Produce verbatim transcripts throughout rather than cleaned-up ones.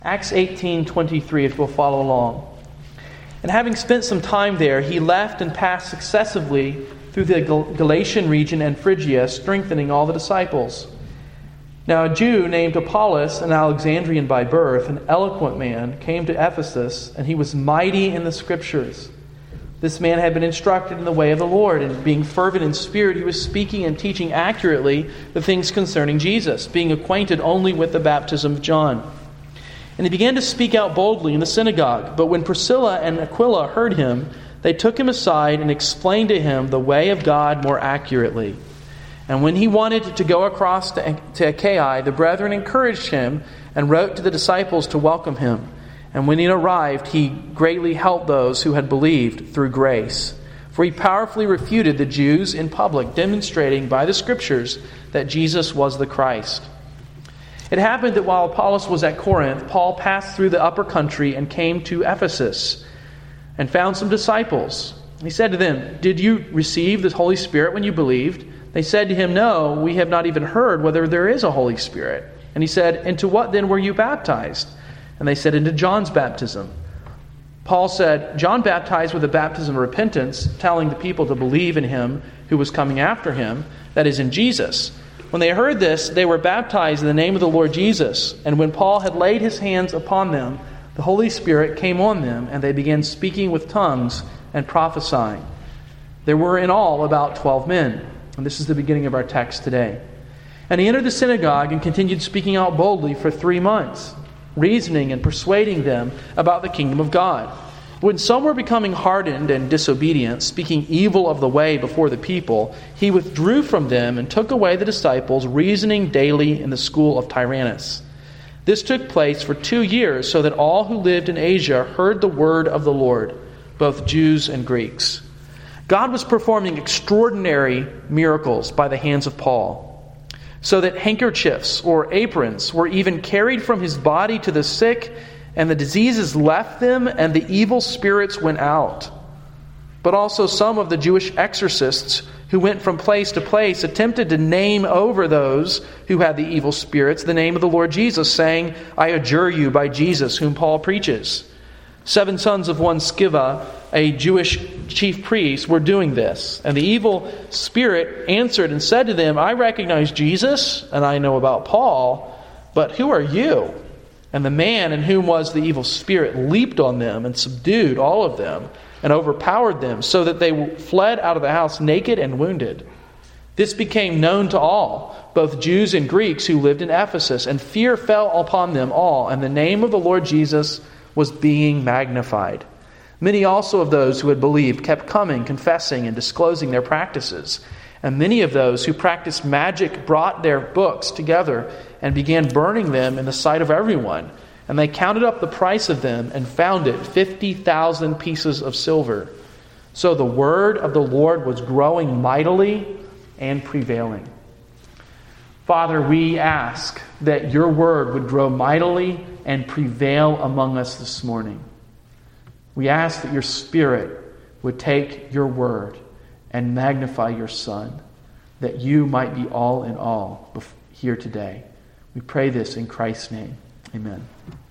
Acts eighteen twenty-three, if we'll follow along. And having spent some time there, he left and passed successively through the Gal- Galatian region and Phrygia, strengthening all the disciples. Now a Jew named Apollos, an Alexandrian by birth, an eloquent man, came to Ephesus, and he was mighty in the Scriptures. This man had been instructed in the way of the Lord, and being fervent in spirit, he was speaking and teaching accurately the things concerning Jesus, being acquainted only with the baptism of John. And he began to speak out boldly in the synagogue. But when Priscilla and Aquila heard him, they took him aside and explained to him the way of God more accurately. And when he wanted to go across to Achaia, the brethren encouraged him and wrote to the disciples to welcome him. And when he arrived, he greatly helped those who had believed through grace. For he powerfully refuted the Jews in public, demonstrating by the Scriptures that Jesus was the Christ. It happened that while Apollos was at Corinth, Paul passed through the upper country and came to Ephesus and found some disciples. He said to them, "Did you receive the Holy Spirit when you believed?" They said to him, "No, we have not even heard whether there is a Holy Spirit." And he said, "Into what then were you baptized?" And they said, "Into John's baptism." Paul said, "John baptized with a baptism of repentance, telling the people to believe in him who was coming after him, that is, in Jesus." When they heard this, they were baptized in the name of the Lord Jesus. And when Paul had laid his hands upon them, the Holy Spirit came on them, and they began speaking with tongues and prophesying. There were in all about twelve men. And this is the beginning of our text today. And he entered the synagogue and continued speaking out boldly for three months, reasoning and persuading them about the kingdom of God. When some were becoming hardened and disobedient, speaking evil of the way before the people, he withdrew from them and took away the disciples, reasoning daily in the school of Tyrannus. This took place for two years, so that all who lived in Asia heard the word of the Lord, both Jews and Greeks. God was performing extraordinary miracles by the hands of Paul, so that handkerchiefs or aprons were even carried from his body to the sick, and the diseases left them, and the evil spirits went out. But also some of the Jewish exorcists who went from place to place attempted to name over those who had the evil spirits the name of the Lord Jesus, saying, "I adjure you by Jesus whom Paul preaches." Seven sons of one Sceva, a Jewish chief priest, were doing this. And the evil spirit answered and said to them, "I recognize Jesus, and I know about Paul, but who are you?" And the man in whom was the evil spirit leaped on them and subdued all of them and overpowered them, so that they fled out of the house naked and wounded. This became known to all, both Jews and Greeks who lived in Ephesus, and fear fell upon them all, and the name of the Lord Jesus was being magnified. Many also of those who had believed kept coming, confessing, and disclosing their practices. And many of those who practiced magic brought their books together and began burning them in the sight of everyone. And they counted up the price of them and found it fifty thousand pieces of silver. So the word of the Lord was growing mightily and prevailing. Father, we ask that your word would grow mightily and prevail among us this morning. We ask that your Spirit would take your word and magnify your Son, that you might be all in all here today. We pray this in Christ's name. Amen.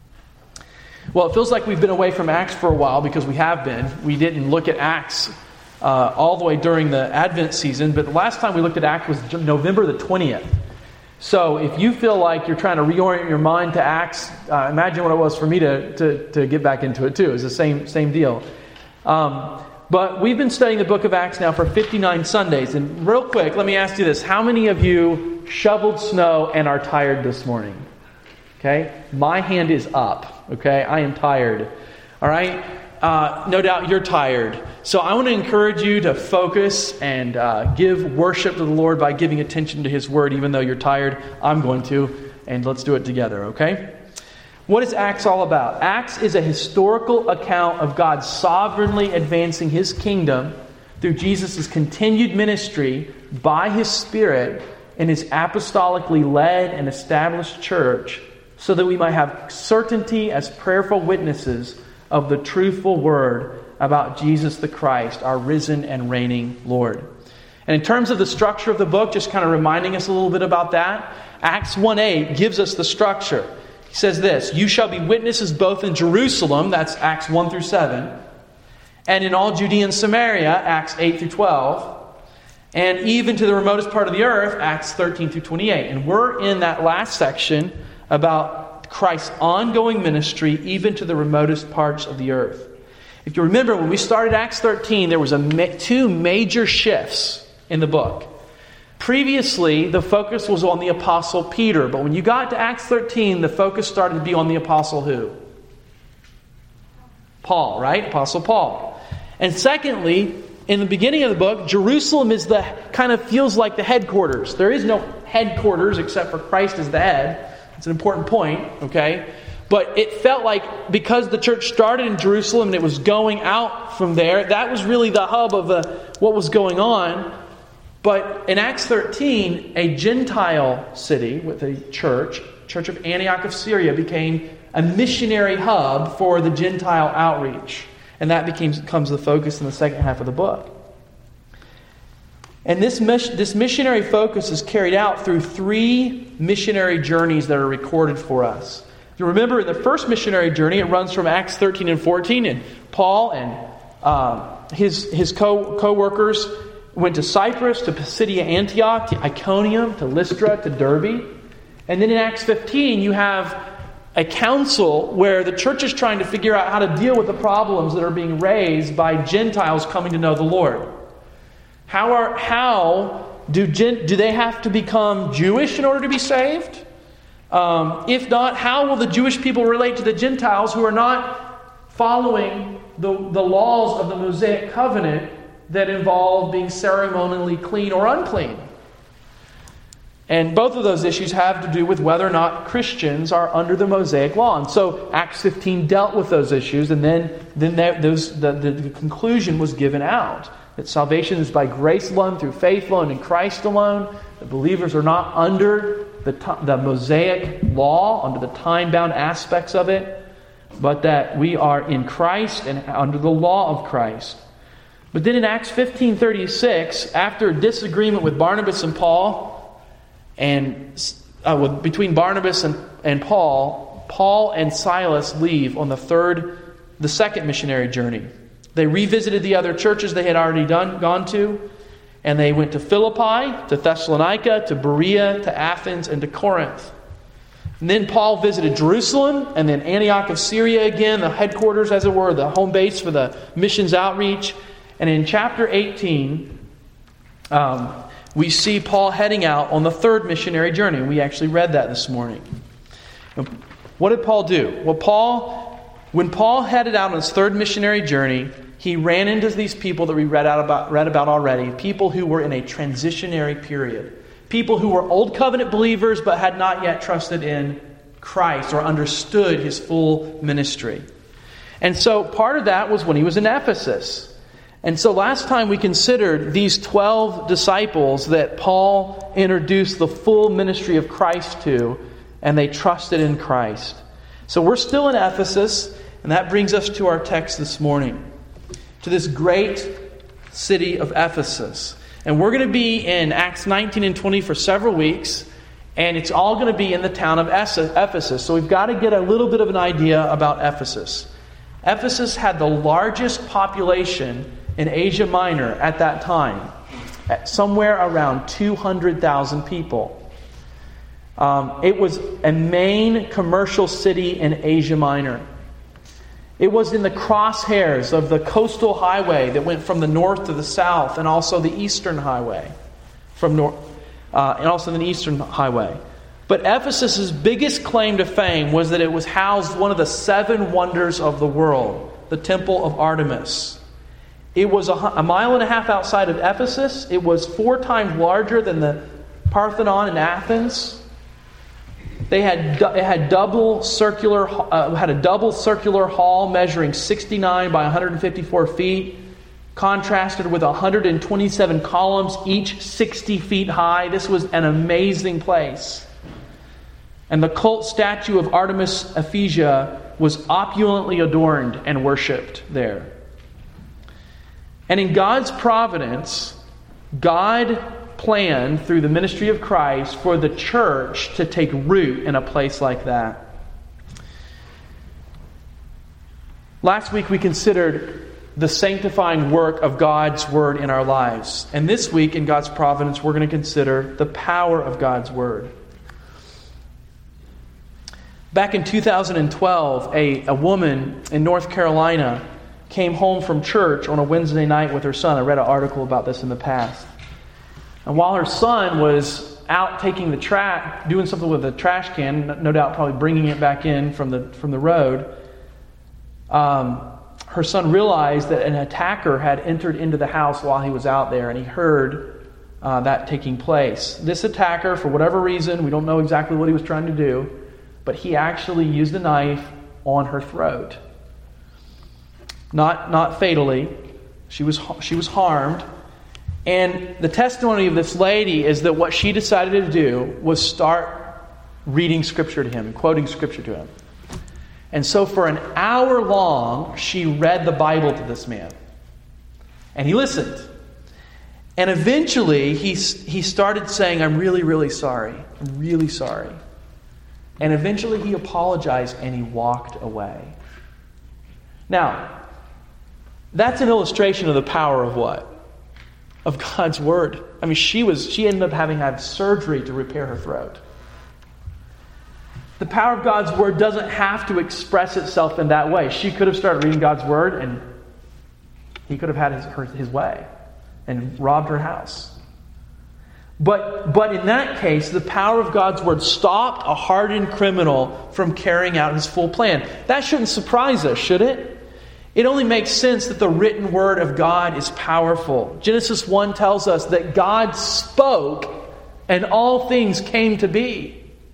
Well, it feels like we've been away from Acts for a while, because we have been. We didn't look at Acts uh, all the way during the Advent season, but the last time we looked at Acts was November the twentieth. So if you feel like you're trying to reorient your mind to Acts, uh, imagine what it was for me to, to, to get back into it too. It's the same, same deal. Um, but we've been studying the book of Acts now for fifty-nine Sundays. And real quick, let me ask you this. How many of you shoveled snow and are tired this morning? Okay? My hand is up. Okay? I am tired. All right? Uh, no doubt you're tired. So I want to encourage you to focus and uh, give worship to the Lord by giving attention to His Word, even though you're tired. I'm going to, and let's do it together, okay? What is Acts all about? Acts is a historical account of God sovereignly advancing His kingdom through Jesus' continued ministry by His Spirit in His apostolically led and established church, so that we might have certainty as prayerful witnesses of the truthful word about Jesus the Christ, our risen and reigning Lord. And in terms of the structure of the book, just kind of reminding us a little bit about that, Acts one eight gives us the structure. He says this, "You shall be witnesses both in Jerusalem," that's Acts one through seven, "and in all Judea and Samaria," Acts eight through twelve, "and even to the remotest part of the earth," Acts thirteen through twenty-eight. And we're in that last section about Christ's ongoing ministry, even to the remotest parts of the earth. If you remember, when we started Acts thirteen, there was a ma- two major shifts in the book. Previously, the focus was on the Apostle Peter, but when you got to Acts thirteen, the focus started to be on the Apostle who? Paul, right? Apostle Paul. And secondly, in the beginning of the book, Jerusalem is the kind of feels like the headquarters. There is no headquarters except for Christ as the head. It's an important point, okay? But it felt like because the church started in Jerusalem and it was going out from there, that was really the hub of the, what was going on. But in Acts thirteen, a Gentile city with a church, Church of Antioch of Syria, became a missionary hub for the Gentile outreach. And that became, becomes the focus in the second half of the book. And this, this missionary focus is carried out through three missionary journeys that are recorded for us. You remember in the first missionary journey, it runs from Acts thirteen and fourteen, and Paul and um, his, his co, co-workers went to Cyprus, to Pisidia Antioch, to Iconium, to Lystra, to Derbe. And then in Acts fifteen, you have a council where the church is trying to figure out how to deal with the problems that are being raised by Gentiles coming to know the Lord. How are how do gen, do they have to become Jewish in order to be saved? Um, if not, how will the Jewish people relate to the Gentiles who are not following the, the laws of the Mosaic covenant that involve being ceremonially clean or unclean? And both of those issues have to do with whether or not Christians are under the Mosaic law. And so Acts fifteen dealt with those issues, and then, then that, those, the, the, the conclusion was given out. That salvation is by grace alone, through faith alone, in Christ alone. The believers are not under the, the Mosaic law, under the time-bound aspects of it, but that we are in Christ and under the law of Christ. But then in Acts fifteen thirty-six, after a disagreement with Barnabas and Paul, and uh, with, between Barnabas and, and Paul, Paul and Silas leave on the third, the second missionary journey. They revisited the other churches they had already done, gone to, and they went to Philippi, to Thessalonica, to Berea, to Athens, and to Corinth. And then Paul visited Jerusalem, and then Antioch of Syria again, the headquarters, as it were, the home base for the missions outreach. And in chapter eighteen, um, we see Paul heading out on the third missionary journey. We actually read that this morning. What did Paul do? Well, Paul, when Paul headed out on his third missionary journey, he ran into these people that we read out about, read about already. People who were in a transitionary period. People who were old covenant believers but had not yet trusted in Christ or understood his full ministry. And so part of that was when he was in Ephesus. And so last time we considered these twelve disciples that Paul introduced the full ministry of Christ to, and they trusted in Christ. So we're still in Ephesus, and that brings us to our text this morning, to this great city of Ephesus. And we're going to be in Acts nineteen and twenty for several weeks, and it's all going to be in the town of Ephesus. So we've got to get a little bit of an idea about Ephesus. Ephesus had the largest population in Asia Minor at that time, at somewhere around two hundred thousand people. Um, it was a main commercial city in Asia Minor. It was in the crosshairs of the coastal highway that went from the north to the south, and also the eastern highway, from north, uh, and also the eastern highway. But Ephesus's biggest claim to fame was that it was housed one of the seven wonders of the world, the Temple of Artemis. It was a, a mile and a half outside of Ephesus. It was four times larger than the Parthenon in Athens. They had it had double circular uh, had a double circular hall measuring sixty-nine by one hundred fifty-four feet, contrasted with one hundred twenty-seven columns, each sixty feet high. This was an amazing place. And the cult statue of Artemis Ephesia was opulently adorned and worshipped there. And in God's providence, God planned through the ministry of Christ for the church to take root in a place like that. Last week we considered the sanctifying work of God's Word in our lives. And this week, in God's providence, we're going to consider the power of God's Word. Back in two thousand twelve, a, a woman in North Carolina came home from church on a Wednesday night with her son. I read an article about this in the past. And while her son was out taking the trash, doing something with a trash can, no doubt probably bringing it back in from the from the road, um, her son realized that an attacker had entered into the house while he was out there, and he heard uh, that taking place. This attacker, for whatever reason, we don't know exactly what he was trying to do, but he actually used a knife on her throat. Not not fatally. She was she was harmed. And the testimony of this lady is that what she decided to do was start reading Scripture to him and quoting Scripture to him. And so for an hour long, she read the Bible to this man. And he listened. And eventually, he, he started saying, I'm really, really sorry. I'm really sorry. And eventually, he apologized and he walked away. Now, that's an illustration of the power of what? Of God's Word. I mean, she was she ended up having to have surgery to repair her throat. The power of God's Word doesn't have to express itself in that way. She could have started reading God's Word and he could have had his, her, his way and robbed her house. But, but in that case, the power of God's Word stopped a hardened criminal from carrying out his full plan. That shouldn't surprise us, should it? It only makes sense that the written Word of God is powerful. Genesis one tells us that God spoke and all things came to be.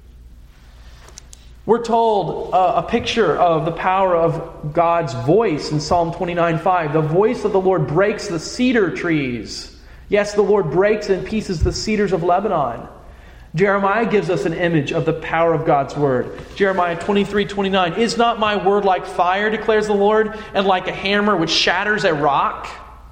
We're told uh, a picture of the power of God's voice in Psalm twenty-nine five. The voice of the Lord breaks the cedar trees. Yes, the Lord breaks in pieces the cedars of Lebanon. Jeremiah gives us an image of the power of God's Word. Jeremiah twenty-three twenty-nine. Is not my word like fire, declares the Lord, and like a hammer which shatters a rock?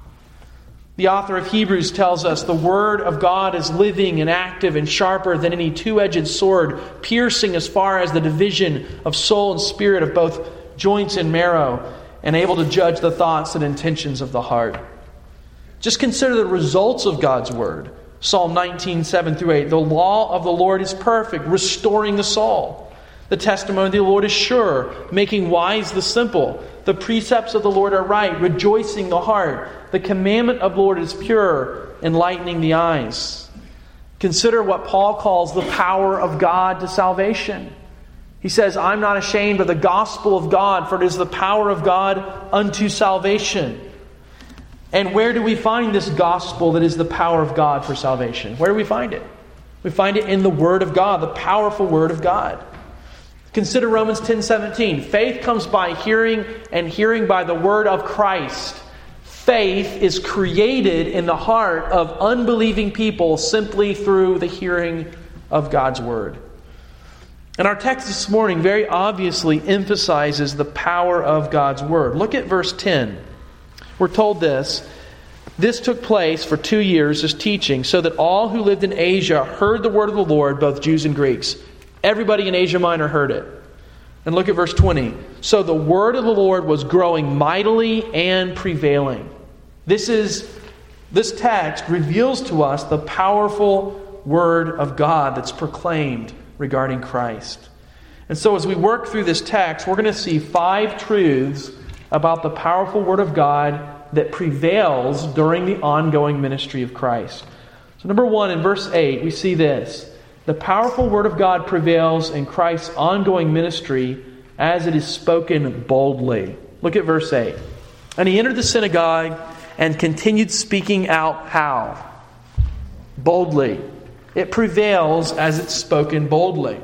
The author of Hebrews tells us the Word of God is living and active and sharper than any two-edged sword, piercing as far as the division of soul and spirit, of both joints and marrow, and able to judge the thoughts and intentions of the heart. Just consider the results of God's Word. Psalm nineteen, seven through eight. The law of the Lord is perfect, restoring the soul. The testimony of the Lord is sure, making wise the simple. The precepts of the Lord are right, rejoicing the heart. The commandment of the Lord is pure, enlightening the eyes. Consider what Paul calls the power of God to salvation. He says, I'm not ashamed of the gospel of God, for it is the power of God unto salvation. And where do we find this gospel that is the power of God for salvation? Where do we find it? We find it in the Word of God, the powerful Word of God. Consider Romans ten seventeen. Faith comes by hearing, and hearing by the Word of Christ. Faith is created in the heart of unbelieving people simply through the hearing of God's Word. And our text this morning very obviously emphasizes the power of God's Word. Look at verse ten. We're told this. This took place for two years as teaching, so that all who lived in Asia heard the word of the Lord, both Jews and Greeks. Everybody in Asia Minor heard it. And look at verse twenty. So the word of the Lord was growing mightily and prevailing. This is this text reveals to us the powerful word of God that's proclaimed regarding Christ. And so as we work through this text, we're going to see five truths about the powerful Word of God that prevails during the ongoing ministry of Christ. So number one, in verse eight, we see this. The powerful Word of God prevails in Christ's ongoing ministry as it is spoken boldly. Look at verse eight. And he entered the synagogue and continued speaking out how? Boldly. It prevails as it's spoken boldly.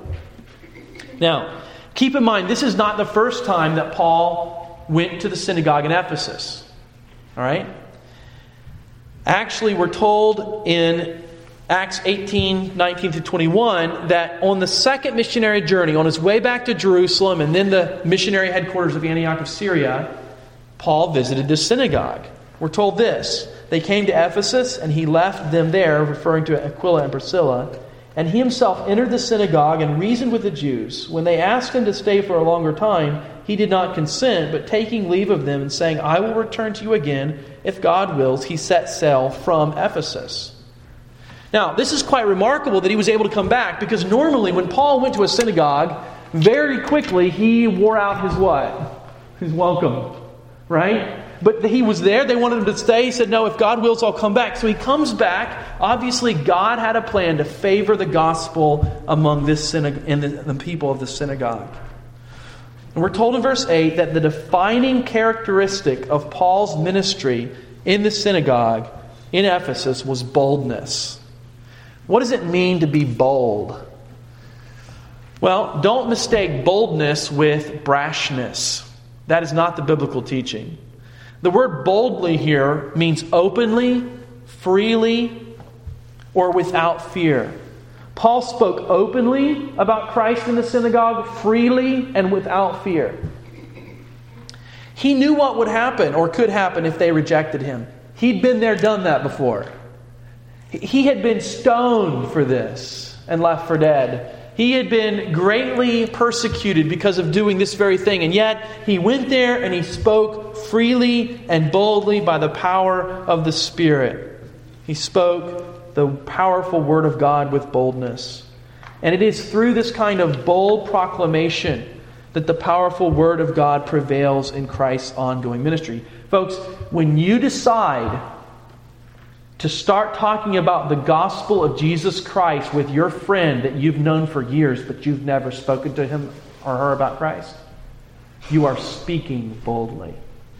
Now, keep in mind, this is not the first time that Paul went to the synagogue in Ephesus. All right? Actually, we're told in Acts eighteen, nineteen through twenty-one that on the second missionary journey, on his way back to Jerusalem and then the missionary headquarters of Antioch of Syria, Paul visited the synagogue. We're told this. They came to Ephesus and he left them there, referring to Aquila and Priscilla. And he himself entered the synagogue and reasoned with the Jews. When they asked him to stay for a longer time, he did not consent, but taking leave of them and saying, I will return to you again, if God wills, he set sail from Ephesus. Now, this is quite remarkable that he was able to come back, because normally when Paul went to a synagogue, very quickly he wore out his what? His welcome. Right? But he was there. They wanted him to stay. He said, no, if God wills, I'll come back. So he comes back. Obviously, God had a plan to favor the gospel among this synagogue and the, the people of the synagogue. And we're told in verse eight that the defining characteristic of Paul's ministry in the synagogue in Ephesus was boldness. What does it mean to be bold? Well, don't mistake boldness with brashness. That is not the biblical teaching. The word boldly here means openly, freely, or without fear. Paul spoke openly about Christ in the synagogue, freely and without fear. He knew what would happen or could happen if they rejected him. He'd been there, done that before. He had been stoned for this and left for dead. He had been greatly persecuted because of doing this very thing. And yet, he went there and he spoke freely and boldly by the power of the Spirit. He spoke the powerful Word of God with boldness. And it is through this kind of bold proclamation that the powerful Word of God prevails in Christ's ongoing ministry. Folks, when you decide to start talking about the gospel of Jesus Christ with your friend that you've known for years, but you've never spoken to him or her about Christ, you are speaking boldly.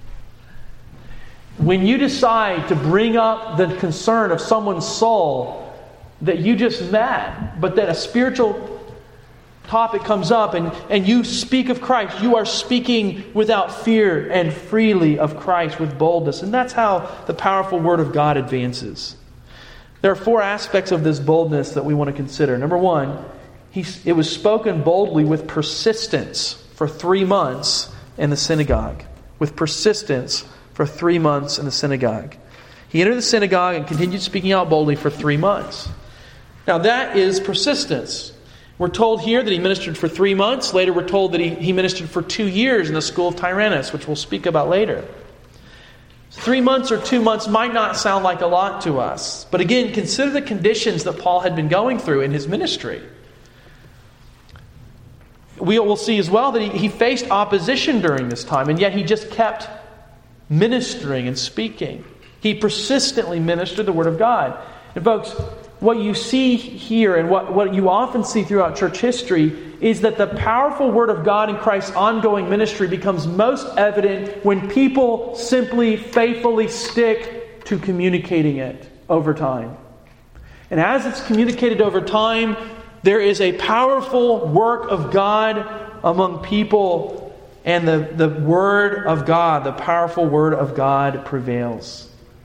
When you decide to bring up the concern of someone's soul that you just met, but that a spiritual topic comes up and, and you speak of Christ, you are speaking without fear and freely of Christ with boldness. And that's how the powerful Word of God advances. There are four aspects of this boldness that we want to consider. Number one, he, it was spoken boldly with persistence for three months in the synagogue. With persistence for three months in the synagogue. He entered the synagogue and continued speaking out boldly for three months. Now that is persistence. We're told here that he ministered for three months. Later we're told that he, he ministered for two years in the school of Tyrannus, which we'll speak about later. Three months or two months might not sound like a lot to us. But again, consider the conditions that Paul had been going through in his ministry. We will see as well that he, he faced opposition during this time, and yet he just kept ministering and speaking. He persistently ministered the Word of God. And folks, what you see here and what, what you often see throughout church history is that the powerful Word of God in Christ's ongoing ministry becomes most evident when people simply faithfully stick to communicating it over time. And as it's communicated over time, there is a powerful work of God among people, and the, the Word of God, the powerful Word of God prevails.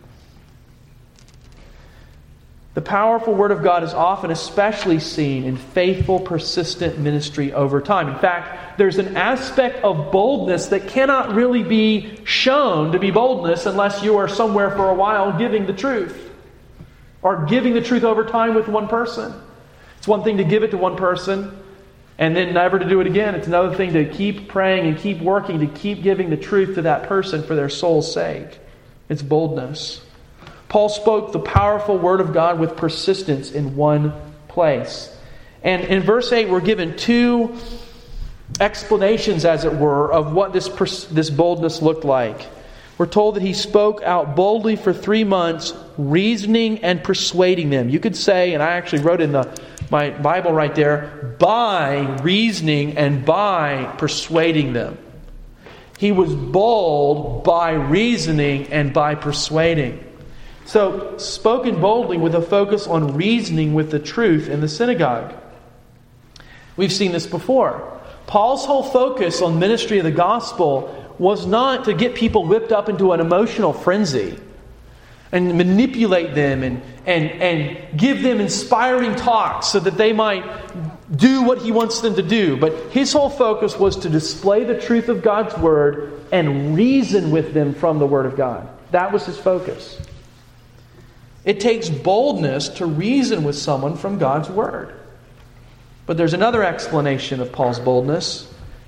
The powerful Word of God is often especially seen in faithful, persistent ministry over time. In fact, there's an aspect of boldness that cannot really be shown to be boldness unless you are somewhere for a while giving the truth. Or giving the truth over time with one person. It's one thing to give it to one person and then never to do it again. It's another thing to keep praying and keep working to keep giving the truth to that person for their soul's sake. It's boldness. Paul spoke the powerful Word of God with persistence in one place. And in verse eight, we're given two explanations, as it were, of what this, pers- this boldness looked like. We're told that he spoke out boldly for three months, reasoning and persuading them. You could say, and I actually wrote in the my Bible right there, by reasoning and by persuading them. He was bold by reasoning and by persuading. So, spoken boldly with a focus on reasoning with the truth in the synagogue. We've seen this before. Paul's whole focus on ministry of the gospel was not to get people whipped up into an emotional frenzy and manipulate them and, and, and give them inspiring talks so that they might do what he wants them to do. But his whole focus was to display the truth of God's Word and reason with them from the Word of God. That was his focus. It takes boldness to reason with someone from God's Word. But there's another explanation of Paul's boldness.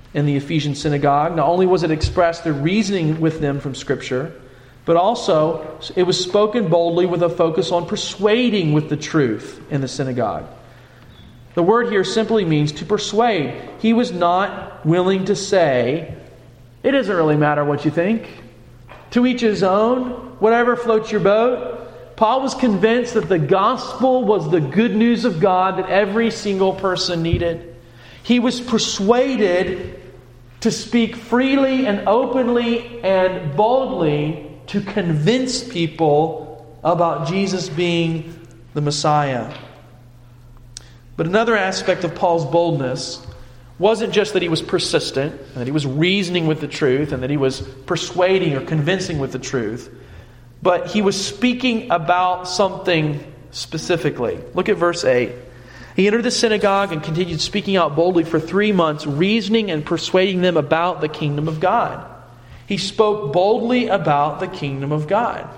in the Ephesian synagogue. Not only was it expressed through reasoning with them from Scripture, but also it was spoken boldly with a focus on persuading with the truth in the synagogue. The word here simply means to persuade. He was not willing to say, it doesn't really matter what you think. To each his own, whatever floats your boat. Paul was convinced that the gospel was the good news of God that every single person needed. He was persuaded to speak freely and openly and boldly to convince people about Jesus being the Messiah. But another aspect of Paul's boldness wasn't just that he was persistent, and that he was reasoning with the truth, and that he was persuading or convincing with the truth, but he was speaking about something specifically. Look at verse eight. He entered the synagogue and continued speaking out boldly for three months, reasoning and persuading them about the kingdom of God. He spoke boldly about the kingdom of God.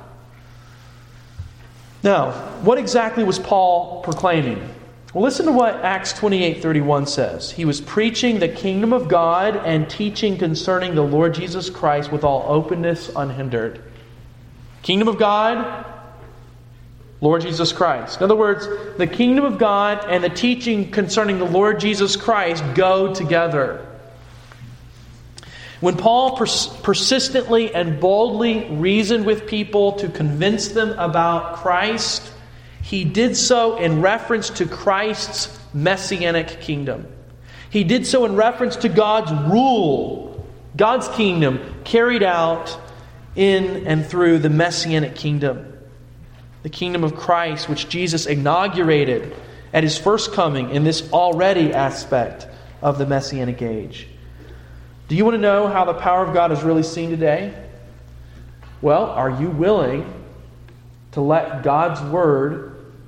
Now, what exactly was Paul proclaiming? Well, listen to what Acts twenty-eight thirty-one says. He was preaching the kingdom of God and teaching concerning the Lord Jesus Christ with all openness unhindered. Kingdom of God, Lord Jesus Christ. In other words, the kingdom of God and the teaching concerning the Lord Jesus Christ go together. When Paul pers- persistently and boldly reasoned with people to convince them about Christ, he did so in reference to Christ's messianic kingdom. He did so in reference to God's rule, God's kingdom carried out in and through the messianic kingdom. The kingdom of Christ, which Jesus inaugurated at His first coming in this already aspect of the messianic age. Do you want to know how the power of God is really seen today? Well, are you willing to let God's Word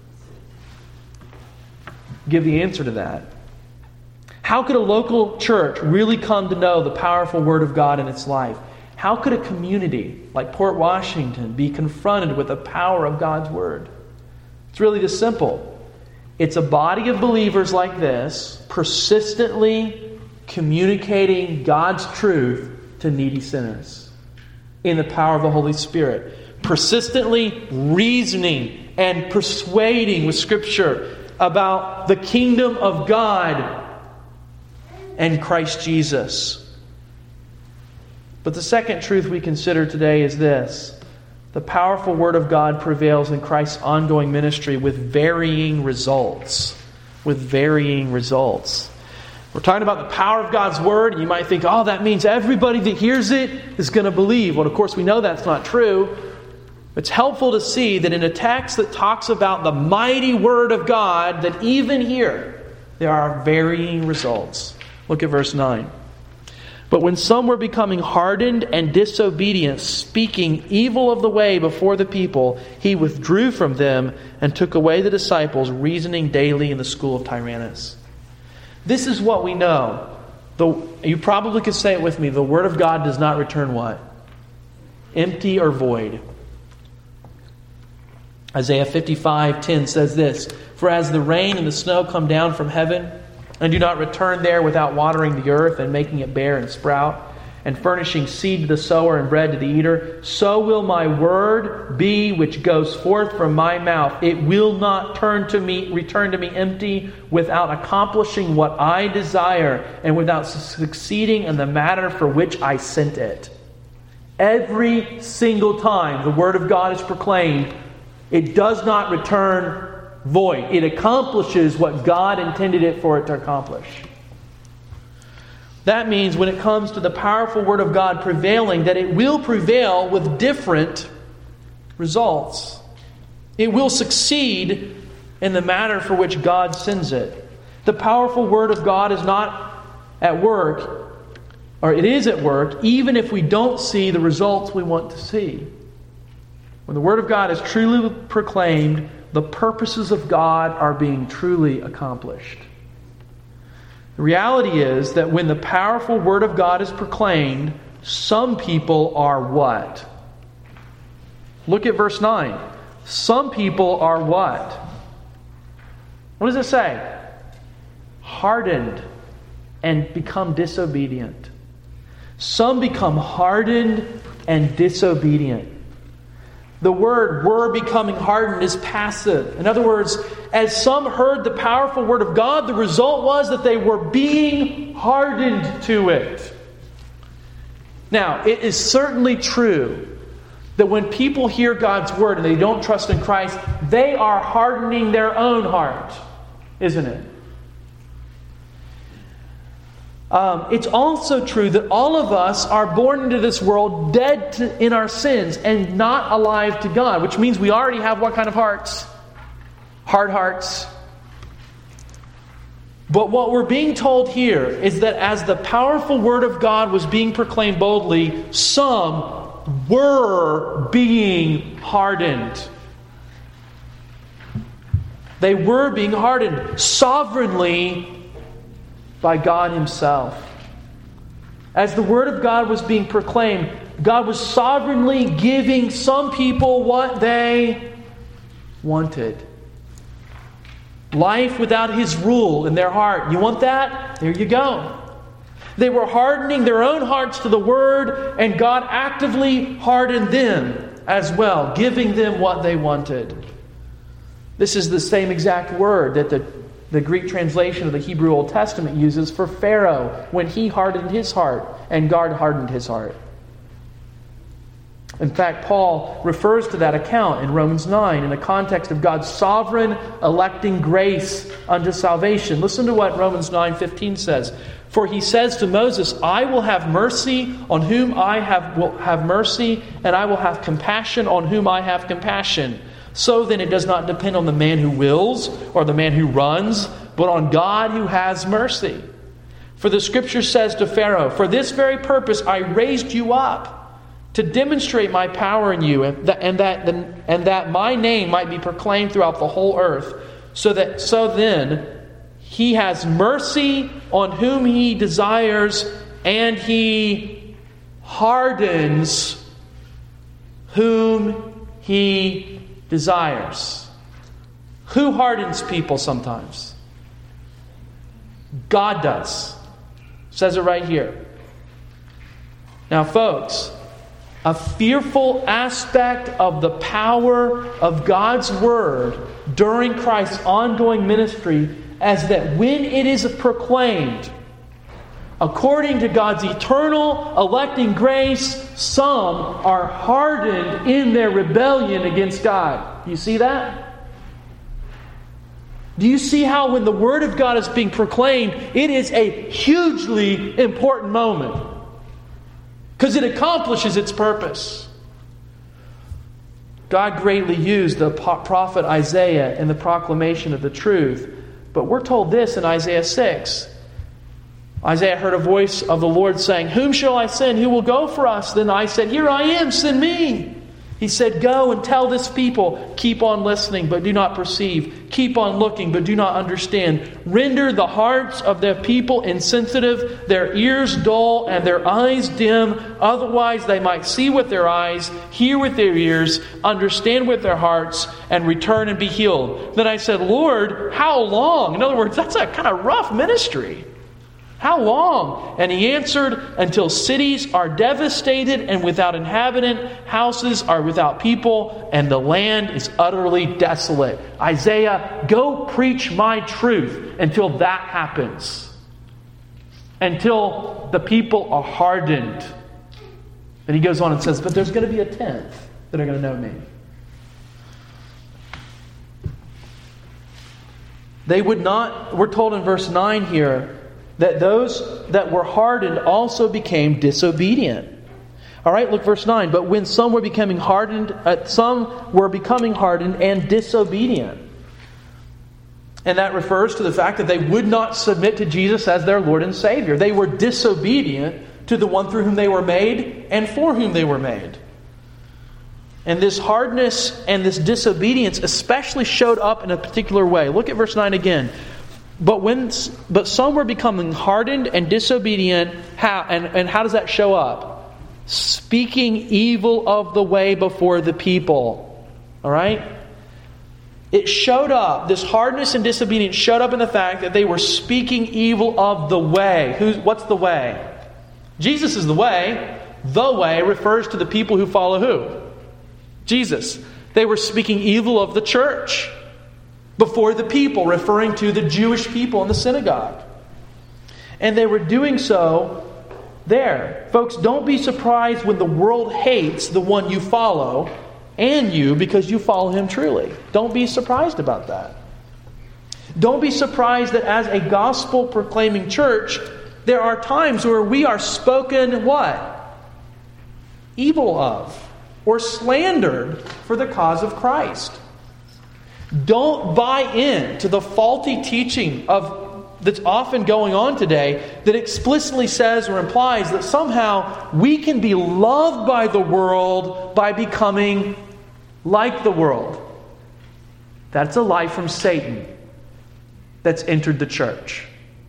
give the answer to that? How could a local church really come to know the powerful Word of God in its life? How could a community like Port Washington be confronted with the power of God's Word? It's really this simple. It's a body of believers like this persistently communicating God's truth to needy sinners in the power of the Holy Spirit. Persistently reasoning and persuading with Scripture about the kingdom of God and Christ Jesus. But the second truth we consider today is this. The powerful Word of God prevails in Christ's ongoing ministry with varying results. With varying results. We're talking about the power of God's Word, and you might think, oh, that means everybody that hears it is going to believe. Well, of course, we know that's not true. It's helpful to see that in a text that talks about the mighty Word of God, that even here, there are varying results. Look at verse nine. But when some were becoming hardened and disobedient, speaking evil of the way before the people, he withdrew from them and took away the disciples, reasoning daily in the school of Tyrannus. This is what we know. The, you probably could say it with me. The Word of God does not return what? Empty or void. Isaiah fifty-five ten says this, "For as the rain and the snow come down from heaven, and do not return there without watering the earth and making it bear and sprout, and furnishing seed to the sower and bread to the eater, so will my word be which goes forth from my mouth. It will not turn to me, return to me empty, without accomplishing what I desire, and without succeeding in the matter for which I sent it." Every single time the Word of God is proclaimed, it does not return void. It accomplishes what God intended it for it to accomplish. That means when it comes to the powerful Word of God prevailing, that it will prevail with different results. It will succeed in the matter for which God sends it. The powerful Word of God is not at work, or it is at work, even if we don't see the results we want to see. When the Word of God is truly proclaimed, the purposes of God are being truly accomplished. The reality is that when the powerful Word of God is proclaimed, some people are what? Look at verse nine. Some people are what? What does it say? Hardened. and become disobedient. Some become hardened and disobedient. The word "were becoming hardened" is passive. In other words, as some heard the powerful word of God, the result was that they were being hardened to it. Now, it is certainly true that when people hear God's word and they don't trust in Christ, they are hardening their own heart, isn't it? Um, it's also true that all of us are born into this world dead to, in our sins and not alive to God, which means we already have what kind of hearts? Hard hearts. But what we're being told here is that as the powerful word of God was being proclaimed boldly, some were being hardened. They were being hardened sovereignly by God Himself. As the Word of God was being proclaimed, God was sovereignly giving some people what they wanted. Life without His rule in their heart. You want that? There you go. They were hardening their own hearts to the Word, and God actively hardened them as well, giving them what they wanted. This is the same exact word that the The Greek translation of the Hebrew Old Testament uses for Pharaoh when he hardened his heart and God hardened his heart. In fact, Paul refers to that account in Romans nine in the context of God's sovereign electing grace unto salvation. Listen to what Romans nine fifteen says. For he says to Moses, I will have mercy on whom I have, will have mercy, and I will have compassion on whom I have compassion. So then it does not depend on the man who wills or the man who runs, but on God who has mercy. For the Scripture says to Pharaoh, for this very purpose I raised you up, to demonstrate my power in you, and that, and that, and that my name might be proclaimed throughout the whole earth. So that so then He has mercy on whom He desires, and He hardens whom He desires. Who hardens people sometimes? God does. Says it right here. Now, folks, a fearful aspect of the power of God's Word during Christ's ongoing ministry is that when it is proclaimed, according to God's eternal electing grace, some are hardened in their rebellion against God. Do you see that? Do you see how when the Word of God is being proclaimed, it is a hugely important moment? Because it accomplishes its purpose. God greatly used the prophet Isaiah in the proclamation of the truth. But we're told this in Isaiah six. Isaiah heard a voice of the Lord saying, whom shall I send? Who will go for us? Then I said, here I am, send me. He said, go and tell this people, keep on listening, but do not perceive. Keep on looking, but do not understand. Render the hearts of their people insensitive, their ears dull, and their eyes dim. Otherwise they might see with their eyes, hear with their ears, understand with their hearts, and return and be healed. Then I said, Lord, how long? In other words, that's a kind of rough ministry. How long? And He answered, until cities are devastated and without inhabitant, houses are without people, and the land is utterly desolate. Isaiah, go preach my truth until that happens. Until the people are hardened. And he goes on and says, but there's going to be a tenth that are going to know me. They would not, we're told in verse nine here, that those that were hardened also became disobedient. All right, look verse nine. But when some were becoming hardened, uh, some were becoming hardened and disobedient. And that refers to the fact that they would not submit to Jesus as their Lord and Savior. They were disobedient to the one through whom they were made and for whom they were made. And this hardness and this disobedience especially showed up in a particular way. Look at verse nine again. But when, but some were becoming hardened and disobedient. How and, and how does that show up? Speaking evil of the way before the people. All right? It showed up, this hardness and disobedience showed up in the fact that they were speaking evil of the way. Who's, what's the way? Jesus is the way. The way refers to the people who follow who? Jesus. They were speaking evil of the church before the people, referring to the Jewish people in the synagogue. And they were doing so there. Folks, don't be surprised when the world hates the one you follow and you because you follow him truly. Don't be surprised about that. Don't be surprised that as a gospel-proclaiming church, there are times where we are spoken what? Evil of or slandered for the cause of Christ. Don't buy in to the faulty teaching of that's often going on today that explicitly says or implies that somehow we can be loved by the world by becoming like the world. That's a lie from Satan that's entered the church.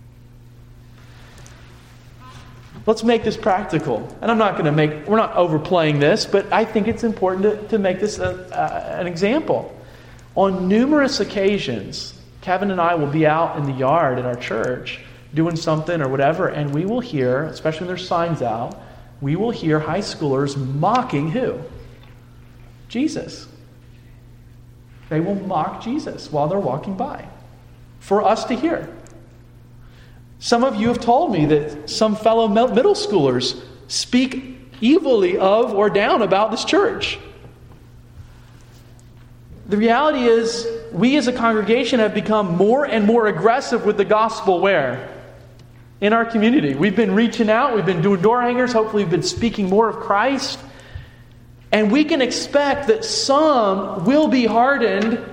Let's make this practical. And I'm not going to make, we're not overplaying this, but I think it's important to, to make this a, uh, an example. On numerous occasions, Kevin and I will be out in the yard at our church doing something or whatever, and we will hear, especially when there's signs out, we will hear high schoolers mocking who? Jesus. They will mock Jesus while they're walking by for us to hear. Some of you have told me that some fellow middle schoolers speak evilly of or down about this church. The reality is, we as a congregation have become more and more aggressive with the gospel where? In our community. We've been reaching out, we've been doing door hangers, hopefully we've been speaking more of Christ. And we can expect that some will be hardened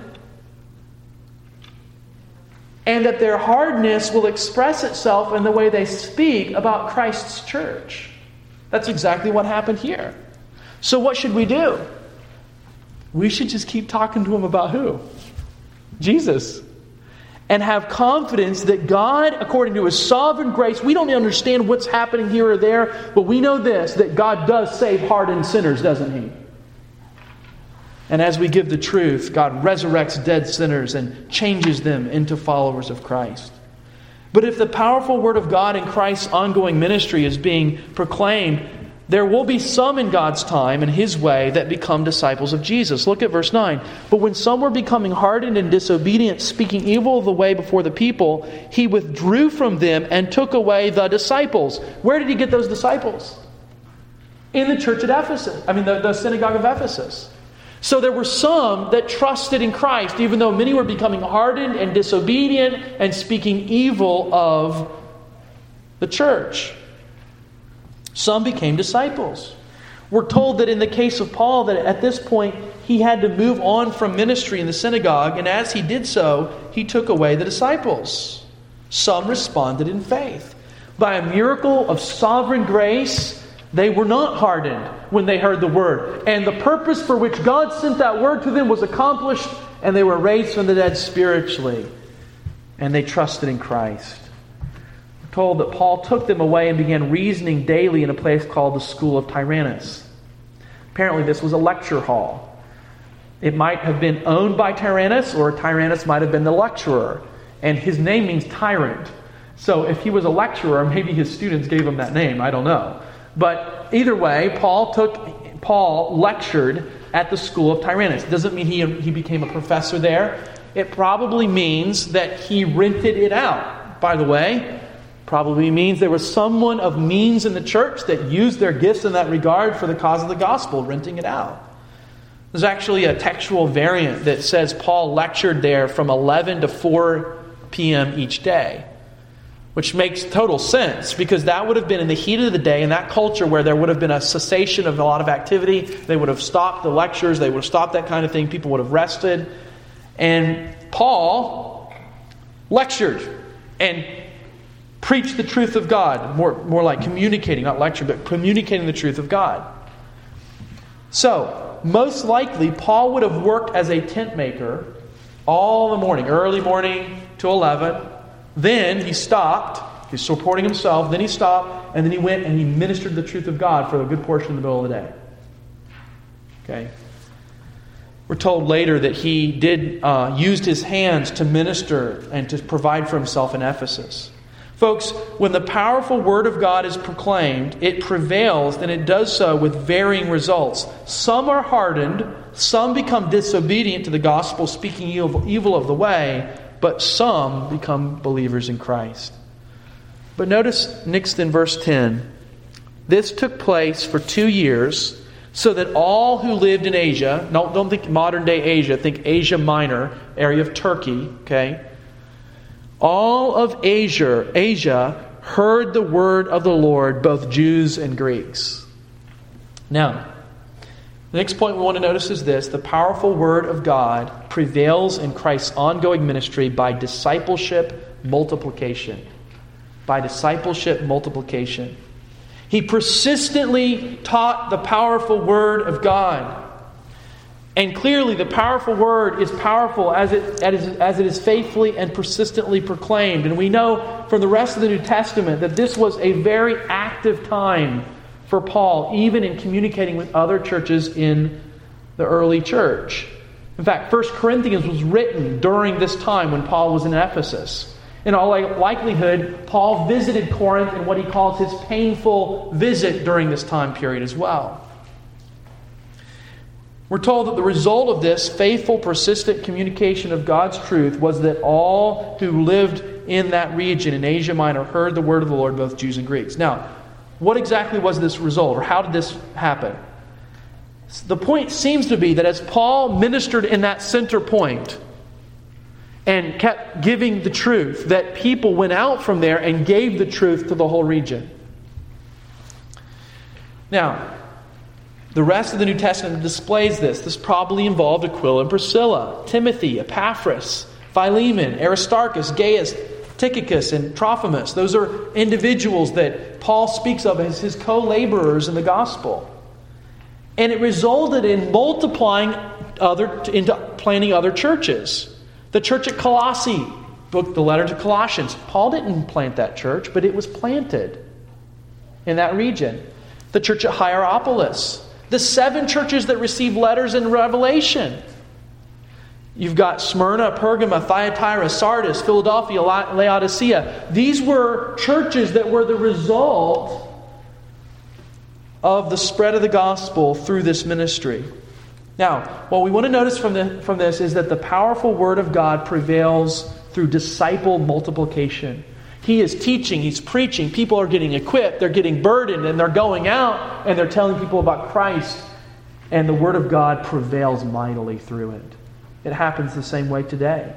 and that their hardness will express itself in the way they speak about Christ's church. That's exactly what happened here. So what should we do? We should just keep talking to them about who? Jesus. And have confidence that God, according to His sovereign grace, we don't understand what's happening here or there, but we know this, that God does save hardened sinners, doesn't He? And as we give the truth, God resurrects dead sinners and changes them into followers of Christ. But if the powerful Word of God in Christ's ongoing ministry is being proclaimed, there will be some in God's time and His way that become disciples of Jesus. Look at verse nine. But when some were becoming hardened and disobedient, speaking evil of the way before the people, He withdrew from them and took away the disciples. Where did He get those disciples? In the church at Ephesus. I mean, the, the synagogue of Ephesus. So there were some that trusted in Christ, even though many were becoming hardened and disobedient and speaking evil of the church. Some became disciples. We're told that in the case of Paul, that at this point he had to move on from ministry in the synagogue, and as he did so, he took away the disciples. Some responded in faith. By a miracle of sovereign grace, they were not hardened when they heard the word. And the purpose for which God sent that word to them was accomplished, and they were raised from the dead spiritually. And they trusted in Christ. Told that Paul took them away and began reasoning daily in a place called the School of Tyrannus. Apparently this was a lecture hall. It might have been owned by Tyrannus, or Tyrannus might have been the lecturer. And his name means tyrant. So if he was a lecturer, maybe his students gave him that name. I don't know. But either way, Paul took Paul lectured at the School of Tyrannus. It doesn't mean he, he became a professor there. It probably means that he rented it out. By the way, probably means there was someone of means in the church that used their gifts in that regard for the cause of the gospel, renting it out. There's actually a textual variant that says Paul lectured there from eleven to four p.m. each day, which makes total sense because that would have been in the heat of the day in that culture where there would have been a cessation of a lot of activity. They would have stopped the lectures. They would have stopped that kind of thing. People would have rested. And Paul lectured and preach the truth of God. More, more like communicating, not lecture, but communicating the truth of God. So, most likely, Paul would have worked as a tent maker all the morning, early morning to eleven. Then he stopped. He's supporting himself. Then he stopped, and then he went and he ministered the truth of God for a good portion of the middle of the day. Okay. We're told later that he did uh, used his hands to minister and to provide for himself in Ephesus. Folks, when the powerful Word of God is proclaimed, it prevails, and it does so with varying results. Some are hardened, some become disobedient to the gospel, speaking evil of the way, but some become believers in Christ. But notice next in verse ten, this took place for two years, so that all who lived in Asia, no, don't think modern day Asia, think Asia Minor, area of Turkey, okay? All of Asia, Asia heard the word of the Lord, both Jews and Greeks. Now, the next point we want to notice is this: the powerful word of God prevails in Christ's ongoing ministry by discipleship multiplication. By discipleship multiplication. He persistently taught the powerful Word of God. And clearly the powerful Word is powerful as it, as it is faithfully and persistently proclaimed. And we know from the rest of the New Testament that this was a very active time for Paul, even in communicating with other churches in the early church. In fact, First Corinthians was written during this time when Paul was in Ephesus. In all likelihood, Paul visited Corinth in what he calls his painful visit during this time period as well. We're told that the result of this faithful, persistent communication of God's truth was that all who lived in that region in Asia Minor heard the word of the Lord, both Jews and Greeks. Now, what exactly was this result, or how did this happen? The point seems to be that as Paul ministered in that center point and kept giving the truth, that people went out from there and gave the truth to the whole region. Now, the rest of the New Testament displays this. This probably involved Aquila and Priscilla, Timothy, Epaphras, Philemon, Aristarchus, Gaius, Tychicus, and Trophimus. Those are individuals that Paul speaks of as his co-laborers in the gospel. And it resulted in multiplying other, into planting other churches. The church at Colossae, book the letter to Colossians. Paul didn't plant that church, but it was planted in that region. The church at Hierapolis. The seven churches that received letters in Revelation. You've got Smyrna, Pergama, Thyatira, Sardis, Philadelphia, Laodicea. These were churches that were the result of the spread of the gospel through this ministry. Now, what we want to notice from, the, from this is that the powerful Word of God prevails through disciple multiplication. He is teaching, He's preaching, people are getting equipped, they're getting burdened, and they're going out and they're telling people about Christ. And the Word of God prevails mightily through it. It happens the same way today.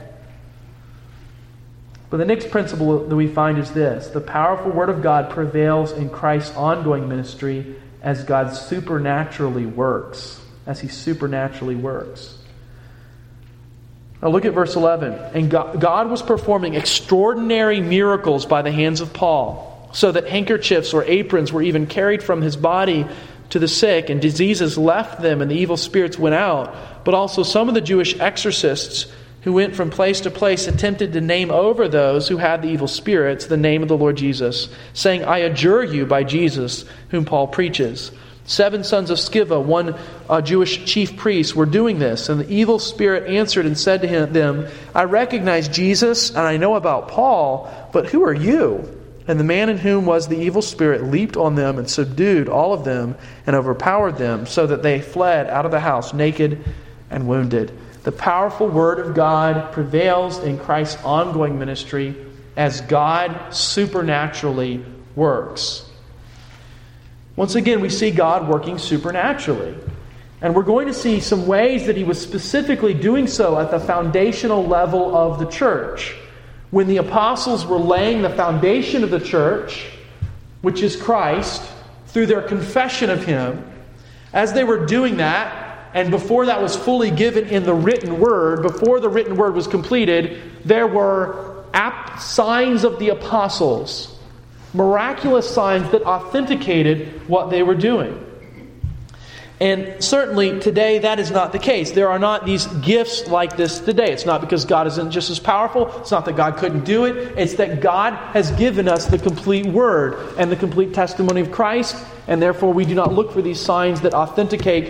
But the next principle that we find is this: the powerful Word of God prevails in Christ's ongoing ministry as God supernaturally works. As He supernaturally works. Now look at verse eleven. And God was performing extraordinary miracles by the hands of Paul, so that handkerchiefs or aprons were even carried from his body to the sick, and diseases left them, and the evil spirits went out. But also some of the Jewish exorcists who went from place to place attempted to name over those who had the evil spirits the name of the Lord Jesus, saying, "I adjure you by Jesus, whom Paul preaches." Seven sons of Sceva, one uh, Jewish chief priest, were doing this. And the evil spirit answered and said to him, them, "I recognize Jesus and I know about Paul, but who are you?" And the man in whom was the evil spirit leaped on them and subdued all of them and overpowered them, so that they fled out of the house naked and wounded. The powerful Word of God prevails in Christ's ongoing ministry as God supernaturally works. Once again, we see God working supernaturally. And we're going to see some ways that He was specifically doing so at the foundational level of the church. When the apostles were laying the foundation of the church, which is Christ, through their confession of Him, as they were doing that, and before that was fully given in the written word, before the written word was completed, there were ap- signs of the apostles. Miraculous signs that authenticated what they were doing. And certainly today that is not the case. There are not these gifts like this today. It's not because God isn't just as powerful. It's not that God couldn't do it. It's that God has given us the complete Word and the complete testimony of Christ. And therefore we do not look for these signs that authenticate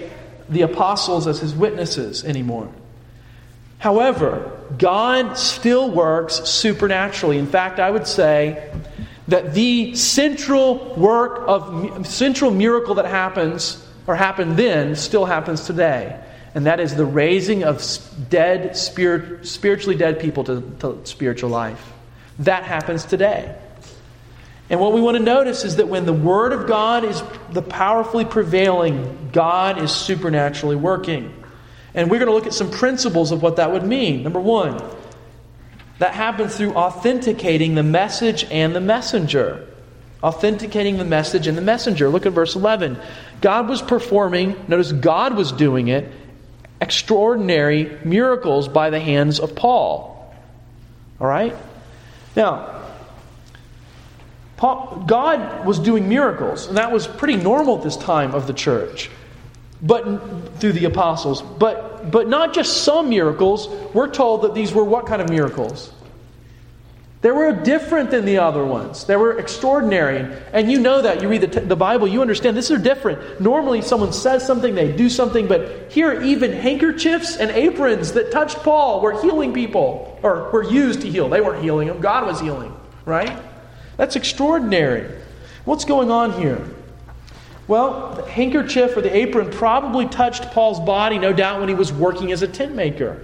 the apostles as his witnesses anymore. However, God still works supernaturally. In fact, I would say that the central work of central miracle that happens or happened then still happens today. And that is the raising of dead, spirit, spiritually dead people to, to spiritual life. That happens today. And what we want to notice is that when the Word of God is the powerfully prevailing, God is supernaturally working. And we're going to look at some principles of what that would mean. Number one, that happens through authenticating the message and the messenger. Authenticating the message and the messenger. Look at verse eleven. God was performing, notice God was doing it, extraordinary miracles by the hands of Paul. All right? Now, Paul, God was doing miracles, and that was pretty normal at this time of the church, but through the apostles. But but not just some miracles. We're told that these were what kind of miracles? They were different than the other ones. They were extraordinary. And you know that. You read the, t- the Bible, you understand this is different. Normally someone says something, they do something, but here even handkerchiefs and aprons that touched Paul were healing people, or were used to heal. They weren't healing them. God was healing. Right? That's extraordinary. What's going on here? Well, the handkerchief or the apron probably touched Paul's body, no doubt, when he was working as a tent maker.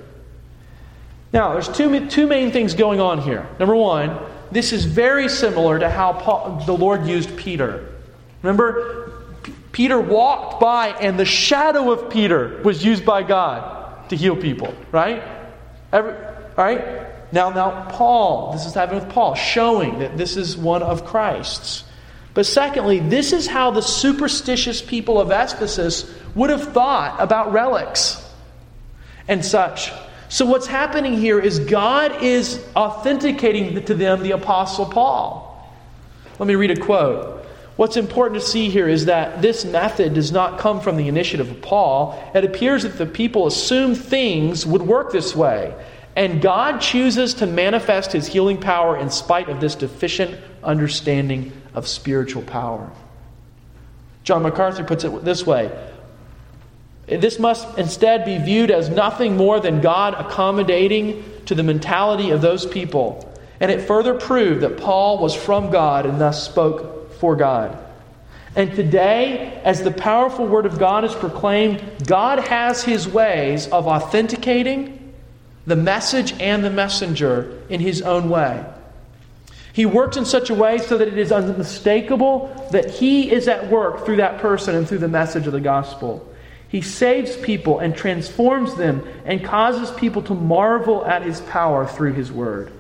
Now, there's two, two main things going on here. Number one, this is very similar to how Paul, the Lord used Peter. Remember, P- Peter walked by and the shadow of Peter was used by God to heal people. Right? Every, all right? Now, now, Paul, this is happening with Paul, showing that this is one of Christ's. But secondly, this is how the superstitious people of Ephesus would have thought about relics and such. So what's happening here is God is authenticating to them the Apostle Paul. Let me read a quote. What's important to see here is that this method does not come from the initiative of Paul. It appears that the people assumed things would work this way. And God chooses to manifest His healing power in spite of this deficient understanding of spiritual power. John MacArthur puts it this way. This must instead be viewed as nothing more than God accommodating to the mentality of those people. And it further proved that Paul was from God and thus spoke for God. And today, as the powerful Word of God is proclaimed, God has His ways of authenticating the message and the messenger in His own way. He works in such a way so that it is unmistakable that He is at work through that person and through the message of the gospel. He saves people and transforms them and causes people to marvel at His power through His Word.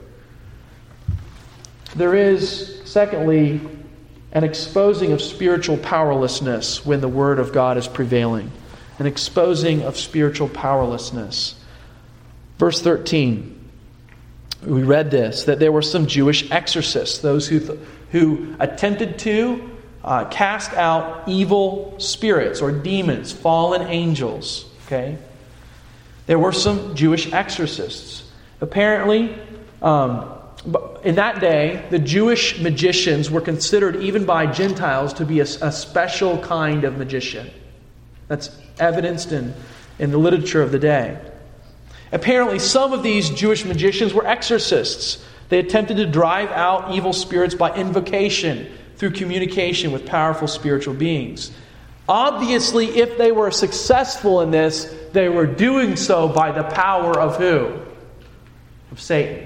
There is, secondly, an exposing of spiritual powerlessness when the Word of God is prevailing. An exposing of spiritual powerlessness. Verse thirteen. We read this, that there were some Jewish exorcists, those who th- who attempted to uh, cast out evil spirits or demons, fallen angels. Okay, there were some Jewish exorcists. Apparently, um, in that day, the Jewish magicians were considered, even by Gentiles, to be a, a special kind of magician. That's evidenced in, in the literature of the day. Apparently, some of these Jewish magicians were exorcists. They attempted to drive out evil spirits by invocation through communication with powerful spiritual beings. Obviously, if they were successful in this, they were doing so by the power of who? Of Satan.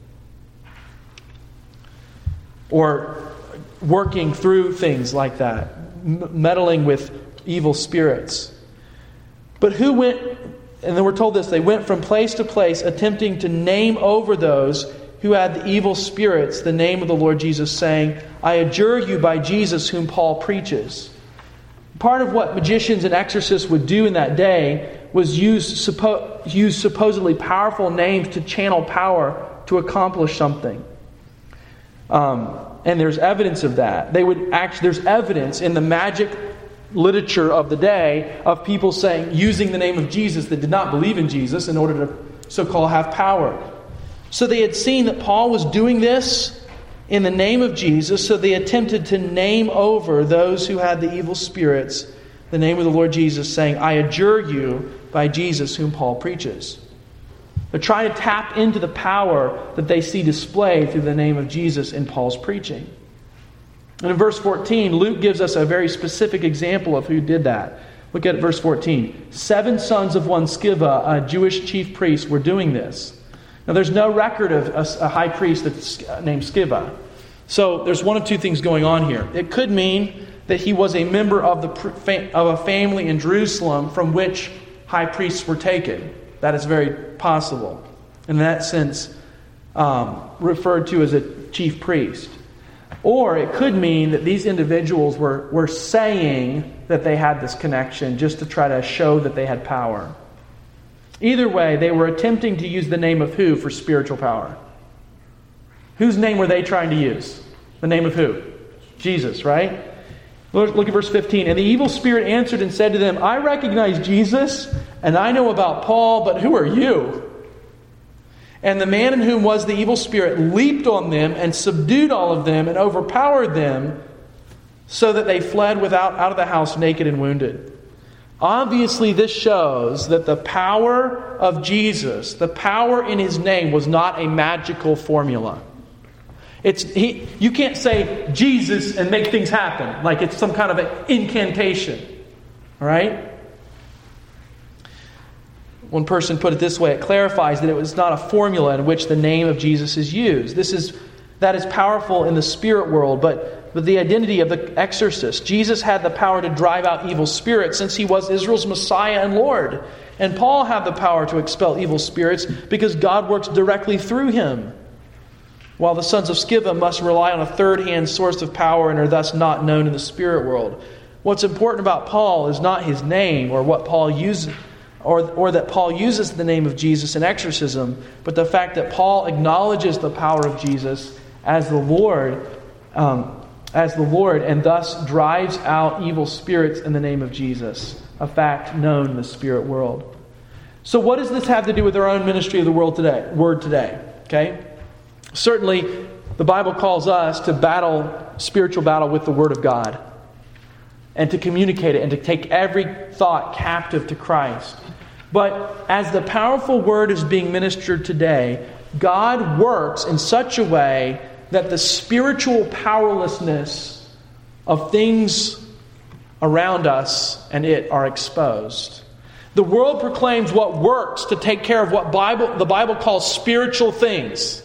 Or working through things like that, meddling with evil spirits. But who went... And then we're told this, they went from place to place attempting to name over those who had the evil spirits the name of the Lord Jesus, saying, I adjure you by Jesus whom Paul preaches. Part of what magicians and exorcists would do in that day was use, suppo- use supposedly powerful names to channel power to accomplish something. Um, and there's evidence of that. They would actually, there's evidence in the magic literature of the day of people saying, using the name of Jesus that did not believe in Jesus in order to so-called have power. So they had seen that Paul was doing this in the name of Jesus, so they attempted to name over those who had the evil spirits the name of the Lord Jesus, saying, I adjure you by Jesus whom Paul preaches. They're trying to tap into the power that they see displayed through the name of Jesus in Paul's preaching. And in verse fourteen, Luke gives us a very specific example of who did that. Look at verse fourteen. Seven sons of one Sceva, a Jewish chief priest, were doing this. Now there's no record of a, a high priest that's named Sceva. So there's one of two things going on here. It could mean that he was a member of the of a family in Jerusalem from which high priests were taken. That is very possible. In that sense, um, referred to as a chief priest. Or it could mean that these individuals were, were saying that they had this connection just to try to show that they had power. Either way, they were attempting to use the name of who for spiritual power? Whose name were they trying to use? The name of who? Jesus, right? Look, look at verse fifteen. And the evil spirit answered and said to them, I recognize Jesus, and I know about Paul, but who are you? And the man in whom was the evil spirit leaped on them and subdued all of them and overpowered them so that they fled without out of the house naked and wounded. Obviously, this shows that the power of Jesus, the power in His name, was not a magical formula. It's he, you can't say Jesus and make things happen like it's some kind of an incantation. All right? One person put it this way, it clarifies that it was not a formula in which the name of Jesus is used. This is that is powerful in the spirit world, but, but the identity of the exorcist. Jesus had the power to drive out evil spirits since He was Israel's Messiah and Lord. And Paul had the power to expel evil spirits because God works directly through him. While the sons of Sceva must rely on a third-hand source of power and are thus not known in the spirit world. What's important about Paul is not his name or what Paul uses, Or, or that Paul uses the name of Jesus in exorcism, but the fact that Paul acknowledges the power of Jesus as the Lord, um, as the Lord, and thus drives out evil spirits in the name of Jesus, a fact known in the spirit world. So, what does this have to do with our own ministry of the world today? Word today, okay? Certainly, the Bible calls us to battle spiritual battle with the Word of God, and to communicate it, and to take every thought captive to Christ. But as the powerful word is being ministered today, God works in such a way that the spiritual powerlessness of things around us and it are exposed. The world proclaims what works to take care of what Bible, the Bible calls spiritual things.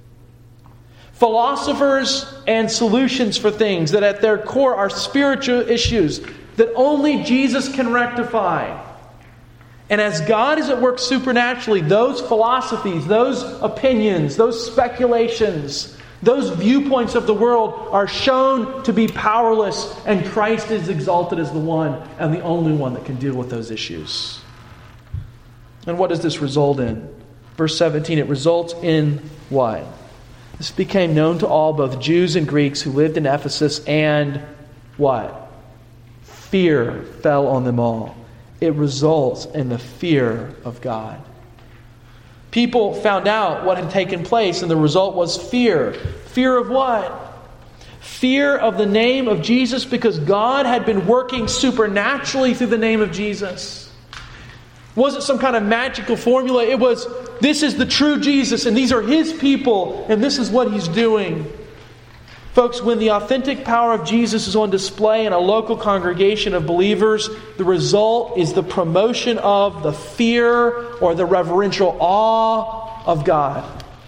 Philosophers and solutions for things that at their core are spiritual issues that only Jesus can rectify. And as God is at work supernaturally, those philosophies, those opinions, those speculations, those viewpoints of the world are shown to be powerless, and Christ is exalted as the one and the only one that can deal with those issues. And what does this result in? Verse seventeen, it results in what? This became known to all, both Jews and Greeks who lived in Ephesus, and what? Fear fell on them all. It results in the fear of God. People found out what had taken place, and the result was fear. Fear of what? Fear of the name of Jesus, because God had been working supernaturally through the name of Jesus. It wasn't some kind of magical formula. It was, this is the true Jesus, and these are His people, and this is what He's doing. Folks, when the authentic power of Jesus is on display in a local congregation of believers, the result is the promotion of the fear or the reverential awe of God.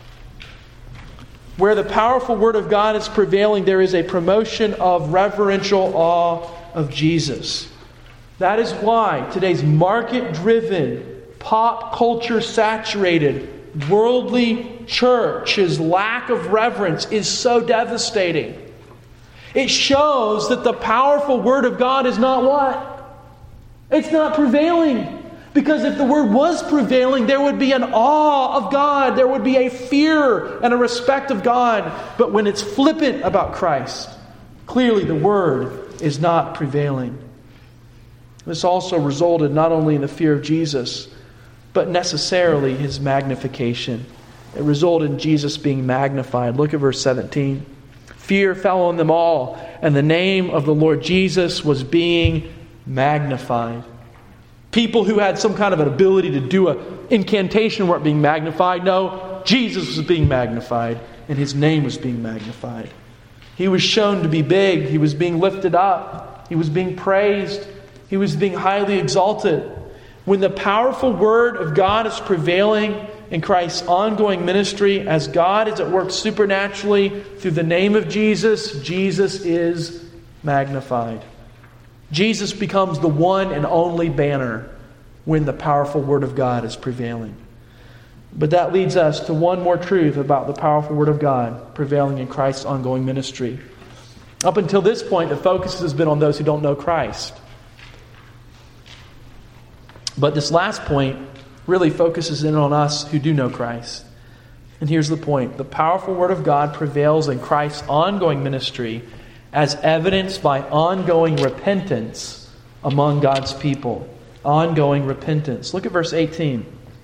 Where the powerful Word of God is prevailing, there is a promotion of reverential awe of Jesus. That is why today's market-driven, pop culture-saturated, worldly church's lack of reverence is so devastating. It shows that the powerful Word of God is not what? It's not prevailing. Because if the Word was prevailing, there would be an awe of God. There would be a fear and a respect of God. But when it's flippant about Christ, clearly the Word is not prevailing. This also resulted not only in the fear of Jesus, but necessarily His magnification. It resulted in Jesus being magnified. Look at verse seventeen. Fear fell on them all, and the name of the Lord Jesus was being magnified. People who had some kind of an ability to do an incantation weren't being magnified. No, Jesus was being magnified, and His name was being magnified. He was shown to be big. He was being lifted up. He was being praised. He was being highly exalted. When the powerful Word of God is prevailing in Christ's ongoing ministry, as God is at work supernaturally through the name of Jesus, Jesus is magnified. Jesus becomes the one and only banner when the powerful Word of God is prevailing. But that leads us to one more truth about the powerful Word of God prevailing in Christ's ongoing ministry. Up until this point, the focus has been on those who don't know Christ. But this last point really focuses in on us who do know Christ. And here's the point. The powerful Word of God prevails in Christ's ongoing ministry as evidenced by ongoing repentance among God's people. Ongoing repentance. Look at verse eighteen.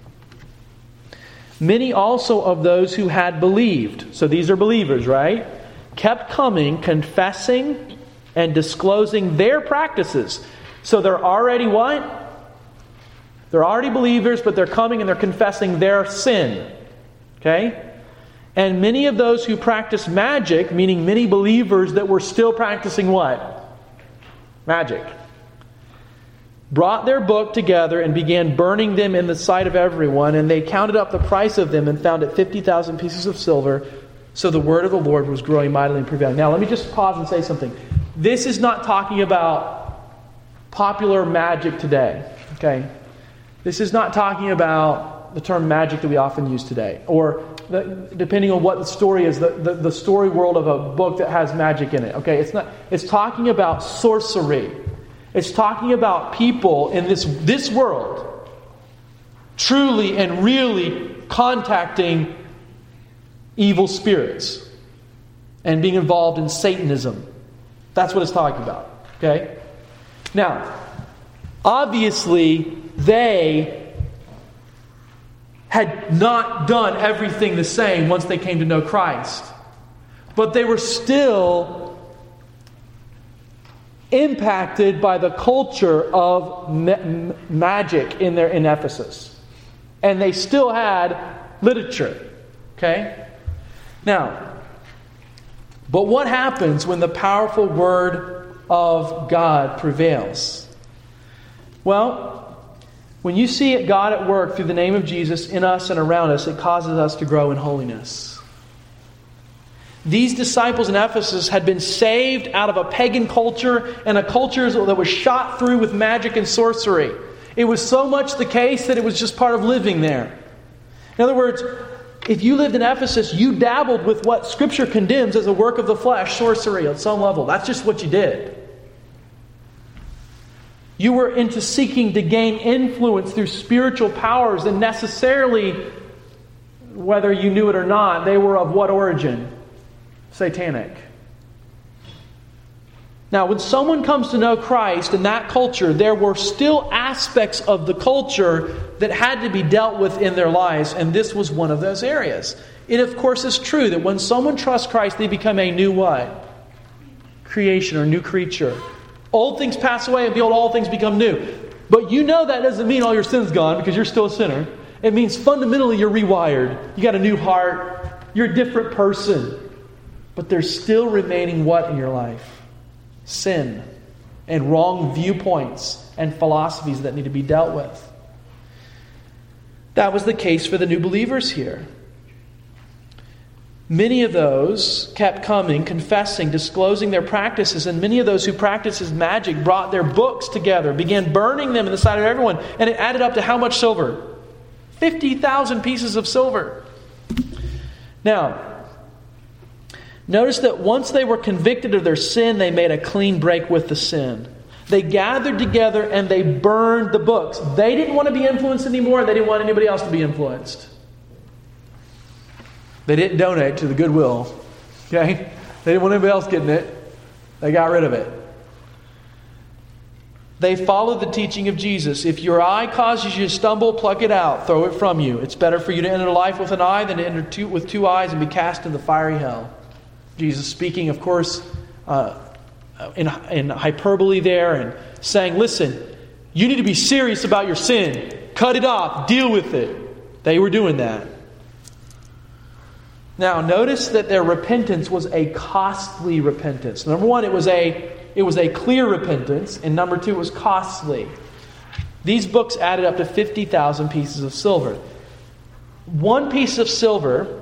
Many also of those who had believed, so these are believers, right? Kept coming, confessing and disclosing their practices. So they're already what? They're already believers, but they're coming and they're confessing their sin. Okay? And many of those who practice magic, meaning many believers that were still practicing what? Magic. Brought their book together and began burning them in the sight of everyone. And they counted up the price of them and found it fifty thousand pieces of silver. So the word of the Lord was growing mightily and prevailing. Now let me just pause and say something. This is not talking about popular magic today. Okay? This is not talking about the term magic that we often use today. Or the, depending on what the story is, the, the, the story world of a book that has magic in it. Okay, it's not. It's talking about sorcery. It's talking about people in this, this world truly and really contacting evil spirits and being involved in Satanism. That's what it's talking about. Okay? Now, obviously, they had not done everything the same once they came to know Christ. But they were still impacted by the culture of ma- magic in their in Ephesus. And they still had literature. Okay? Now, but what happens when the powerful Word of God prevails? Well, when you see God at work through the name of Jesus in us and around us, it causes us to grow in holiness. These disciples in Ephesus had been saved out of a pagan culture and a culture that was shot through with magic and sorcery. It was so much the case that it was just part of living there. In other words, if you lived in Ephesus, you dabbled with what Scripture condemns as a work of the flesh, sorcery on some level. That's just what you did. You were into seeking to gain influence through spiritual powers, and necessarily, whether you knew it or not, they were of what origin? Satanic. Now, when someone comes to know Christ in that culture, there were still aspects of the culture that had to be dealt with in their lives, and this was one of those areas. It, of course, is true that when someone trusts Christ, they become a new what? Creation or new creature. Old things pass away and behold, all things become new. But you know that doesn't mean all your sin's gone because you're still a sinner. It means fundamentally you're rewired. You got a new heart. You're a different person. But there's still remaining what in your life? Sin and wrong viewpoints and philosophies that need to be dealt with. That was the case for the new believers here. Many of those kept coming, confessing, disclosing their practices, and many of those who practiced magic brought their books together, began burning them in the sight of everyone, and it added up to how much silver? fifty thousand pieces of silver. Now, notice that once they were convicted of their sin, they made a clean break with the sin. They gathered together and they burned the books. They didn't want to be influenced anymore. They didn't want anybody else to be influenced. They didn't donate to the Goodwill. Okay? They didn't want anybody else getting it. They got rid of it. They followed the teaching of Jesus. If your eye causes you to stumble, pluck it out. Throw it from you. It's better for you to enter life with an eye than to enter two, with two eyes and be cast in the fiery hell. Jesus speaking, of course, uh, in, in hyperbole there and saying, listen, you need to be serious about your sin. Cut it off. Deal with it. They were doing that. Now, notice that their repentance was a costly repentance. Number one, it was a it was a clear repentance, and number two, it was costly. These books added up to fifty thousand pieces of silver. One piece of silver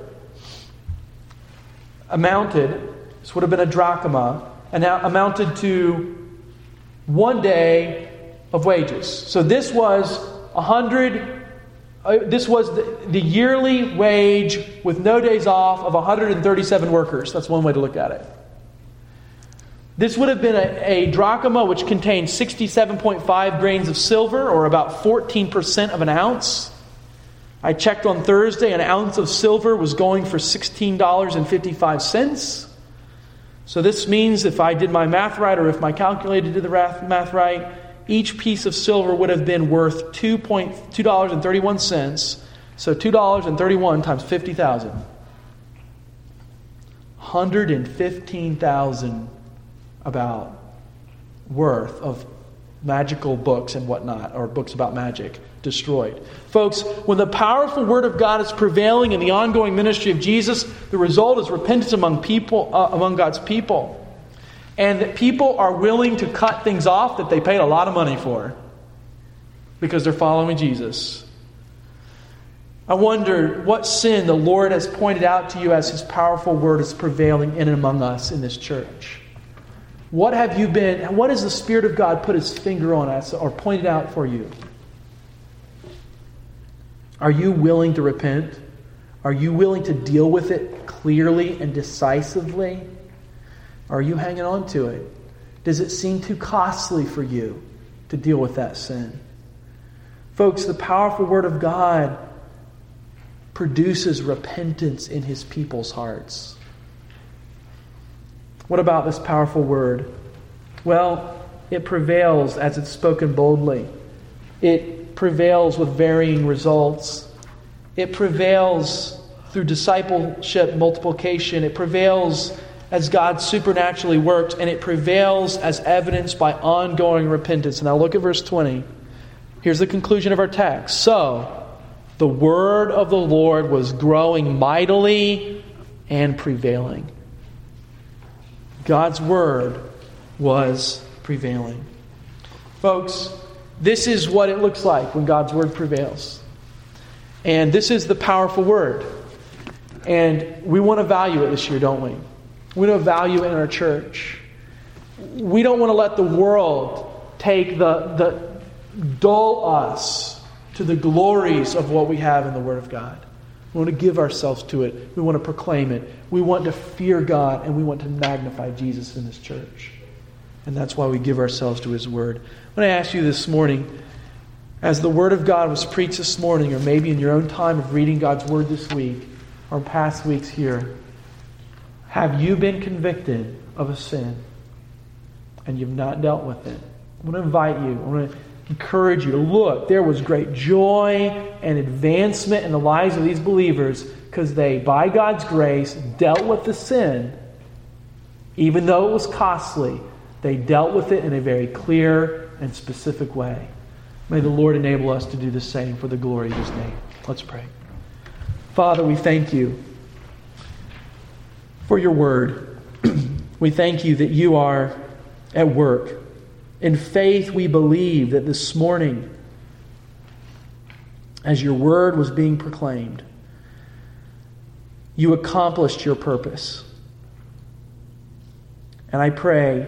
amounted, this would have been a drachma, and now amounted to one day of wages. So this was a hundred. Uh, this was the, the yearly wage with no days off of one hundred thirty-seven workers. That's one way to look at it. This would have been a, a drachma, which contained sixty-seven point five grains of silver, or about fourteen percent of an ounce. I checked on Thursday, an ounce of silver was going for sixteen dollars and fifty-five cents. So this means, if I did my math right, or if my calculator did the math right, each piece of silver would have been worth two dollars and thirty-one cents. So two dollars and thirty-one times fifty thousand. one hundred fifteen thousand about worth of magical books and whatnot, or books about magic, destroyed. Folks, when the powerful Word of God is prevailing in the ongoing ministry of Jesus, the result is repentance among people, uh, among God's people. And that people are willing to cut things off that they paid a lot of money for because they're following Jesus. I wonder what sin the Lord has pointed out to you as His powerful Word is prevailing in and among us in this church. What have you been, what has the Spirit of God put His finger on us or pointed out for you? Are you willing to repent? Are you willing to deal with it clearly and decisively? Are you hanging on to it? Does it seem too costly for you to deal with that sin? Folks, the powerful Word of God produces repentance in His people's hearts. What about this powerful Word? Well, it prevails as it's spoken boldly. It prevails with varying results. It prevails through discipleship multiplication. It prevails as God supernaturally works, and it prevails as evidenced by ongoing repentance. And now look at verse twenty. Here's the conclusion of our text. So, the word of the Lord was growing mightily and prevailing. God's word was prevailing. Folks, this is what it looks like when God's word prevails. And this is the powerful word. And we want to value it this year, don't we? We don't value it in our church. We don't want to let the world take the, the dull us to the glories of what we have in the Word of God. We want to give ourselves to it. We want to proclaim it. We want to fear God, and we want to magnify Jesus in this church. And that's why we give ourselves to His Word. I want to ask you this morning, as the Word of God was preached this morning, or maybe in your own time of reading God's Word this week, or past weeks here, have you been convicted of a sin and you've not dealt with it? I want to invite you, I want to encourage you to look. There was great joy and advancement in the lives of these believers because they, by God's grace, dealt with the sin. Even though it was costly, they dealt with it in a very clear and specific way. May the Lord enable us to do the same for the glory of His name. Let's pray. Father, we thank you for your word. We thank you that you are at work. In faith, we believe that this morning, as your word was being proclaimed, you accomplished your purpose. And I pray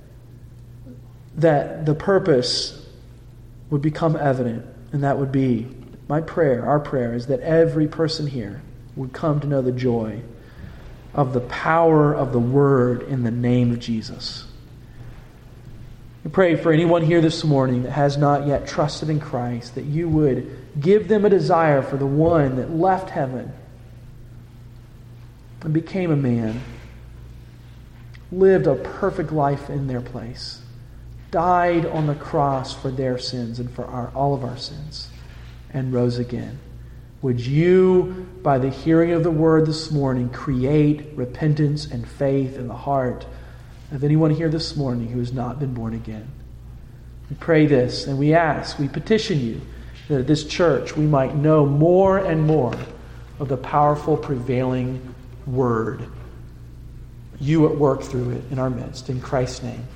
that the purpose would become evident, and that would be my prayer, our prayer, is that every person here would come to know the joy of the power of the Word in the name of Jesus. We pray for anyone here this morning that has not yet trusted in Christ, that you would give them a desire for the one that left heaven and became a man, lived a perfect life in their place, died on the cross for their sins and for our, all of our sins, and rose again. Would you, by the hearing of the word this morning, create repentance and faith in the heart of anyone here this morning who has not been born again. We pray this, and we ask, we petition you, that at this church we might know more and more of the powerful, prevailing Word. You at work through it in our midst. In Christ's name.